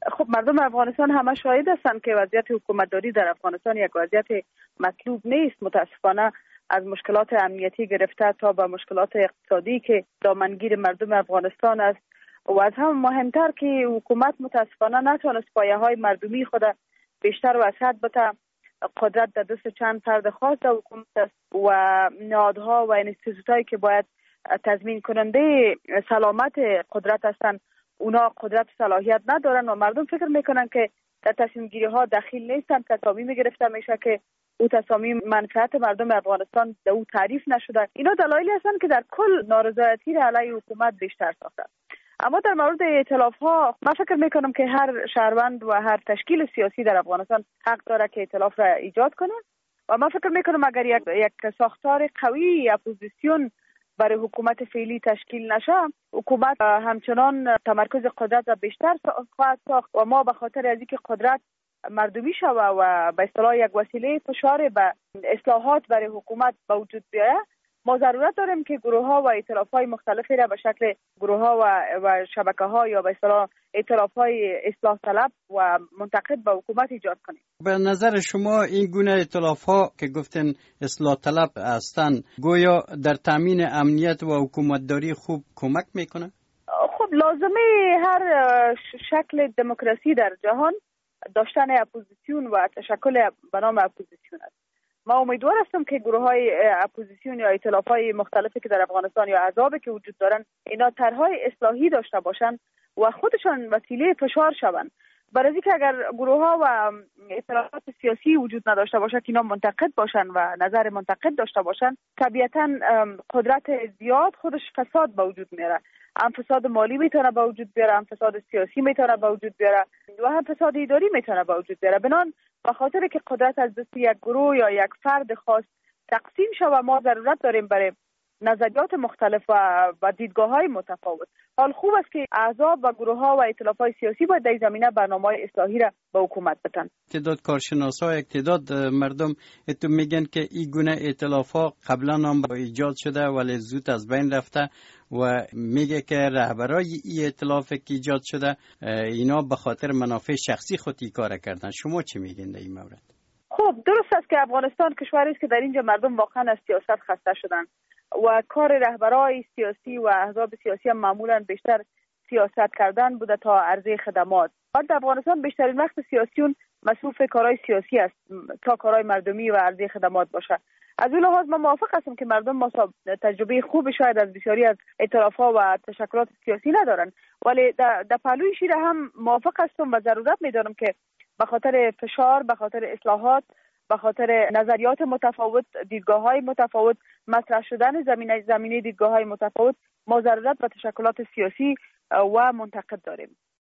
خب مردم افغانستان همه شاهد هستند که وضعیت حکومتداری در افغانستان یک وضعیت مطلوب نیست. متاسفانه از مشکلات امنیتی گرفته تا به مشکلات اقتصادی که دامنگیر مردم افغانستان است و از هم مهمتر که حکومت متاسفانه نتوانست پایه‌های مردمی خود بیشتر وسعت بده. قدرت در دست چند فرد خاص حکومت است و نهادها و انستیتوتایی که باید تضمین کننده سلامت قدرت هستند اونا قدرت و صلاحیت ندارن و مردم فکر میکنن که در تصمیم گیری ها دخیل نیستن. تصامیم گرفته میشه که او تصامیم منفعت مردم افغانستان در او تعریف نشده. اینا دلایلی هستند که در کل نارضایتی را علیه حکومت بیشتر ساخته. اما در مورد ائتلاف ها من فکر میکنم که هر شهروند و هر تشکیل سیاسی در افغانستان حق داره که ائتلاف را ایجاد کنه و من فکر میکنم اگر یک ساختار قوی اپوزیسیون برای حکومت فعلی تشکیل نشه، حکومت همچنان تمرکز قدرت را بیشتر خواهد ساخت و ما به خاطر از اینکه قدرت مردمی شوه و به اصطلاح یک وسیله فشار به اصلاحات برای حکومت به وجود بیاید، ما ضرورت داریم که گروه ها و ائتلاف های مختلفی را به شکل گروه ها و شبکه ها یا به اصطلاح ائتلاف های اصلاح طلب و منتقد به حکومت ایجاد کنیم. به نظر شما این گونه ائتلاف ها که گفتن اصلاح طلب هستند گویا در تامین امنیت و حکومتداری خوب کمک میکنه؟ خب لازمه هر شکل دموکراسی در جهان داشتن اپوزیسیون و تشکل به نام اپوزیسیون است. ما امیدوار هستم که گروه های اپوزیسیون یا ائتلاف های مختلفی که در افغانستان یا احزابی که وجود دارن اینا طرحهای اصلاحی داشته باشن و خودشان وسیله فشار شوند. برای اینکه اگر گروه ها و ائتلافات سیاسی وجود نداشته باشه که اینا منتقد باشن و نظر منتقد داشته باشن، طبیعتا قدرت زیاد خودش فساد به وجود میاره. هم فساد مالی میتونه به وجود بیاره، هم فساد سیاسی میتونه به وجود بیاره و هم فساد اداری میتونه به وجود بیاره. بنان به خاطر که قدرت از دست یک گروه یا یک فرد خاص تقسیم شود، ما ضرورت داریم برای نظریات مختلف و دیدگاه‌های متفاوت. حال خوب است که احزاب و گروه‌ها و ائتلاف‌های سیاسی باید در زمینه برنامه‌های اصلاحی را به حکومت بدن. تعداد کارشناسا و تعداد مردم اتو میگن که این گونه ائتلاف‌ها قبلا هم ایجاد شده ولی زود از بین رفته و میگه که رهبرای این ائتلاف که ایجاد شده اینا به خاطر منافع شخصی خود این کار کردن. شما چی میگین در این مورد؟ خب درست است که افغانستان کشوری است که در اینجا مردم واقعا از سیاست خسته شدن و کار رهبرای سیاسی و احزاب سیاسی هم معمولا بیشتر سیاست کردن بوده تا عرضه خدمات. در افغانستان بیشترین وقت سیاسیون مصروف کارهای سیاسی است تا کارهای مردمی و عرضه خدمات باشه. از اون لحاظ من موافق هستم که مردم ما تجربه خوب شاید از بسیاری از ائتلاف‌ها و تشکلات سیاسی ندارن، ولی در پهلوی شیر هم موافق هستم و ضرورت می‌دانم که به خاطر فشار، به خاطر اصلاحات، به خاطر نظریات متفاوت، دیدگاه‌های متفاوت، مطرح شدن زمینه دیدگاه‌های متفاوت، ما ضرورت به تشکلات سیاسی و منتقد داریم.